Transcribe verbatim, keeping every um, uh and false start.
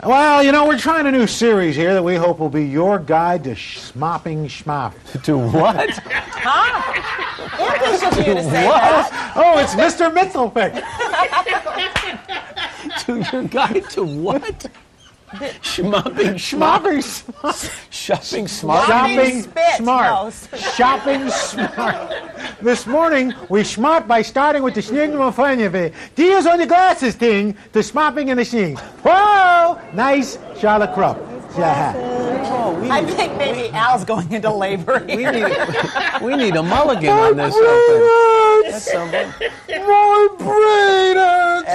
Well, you know, we're trying a new series here that we hope will be your guide to schmopping schmop. To what? Huh? English of you to say What? that. Oh, it's Mister Mitzelfick. To your guide to what? Schmopping Schmopping schmop. schmop. Shopping smart. Shopping spit. smart. No. Shopping smart. This morning, we schmart by starting with the Schnigel Fanyewe. Die is on the glasses thing, the schmopping and the schning. Whoa! Nice Charlotte Krupp. Yeah. Oh, we I need, think maybe Al's going into labor we here. need, we need a mulligan on this open. That's something. My brain hurts.